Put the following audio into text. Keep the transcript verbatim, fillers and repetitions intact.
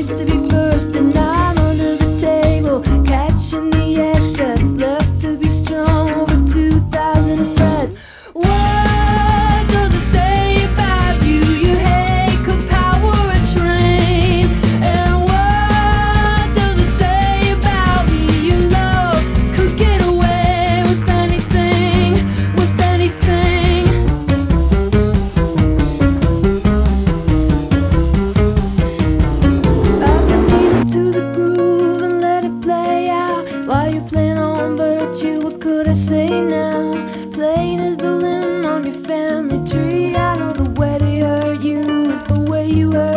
race to be first, and I'm under the table, catching the excess, left to be strong over two thousand threads. What does it say about you? Your hate could power a train. And what does it say about me? Your love could get away with anything, with anything. I've been needle to the groove and let it play out. While you're playing on virtue, what could I say now? Plain as the limb on your family tree. I know the way they hurt you is the way you hurt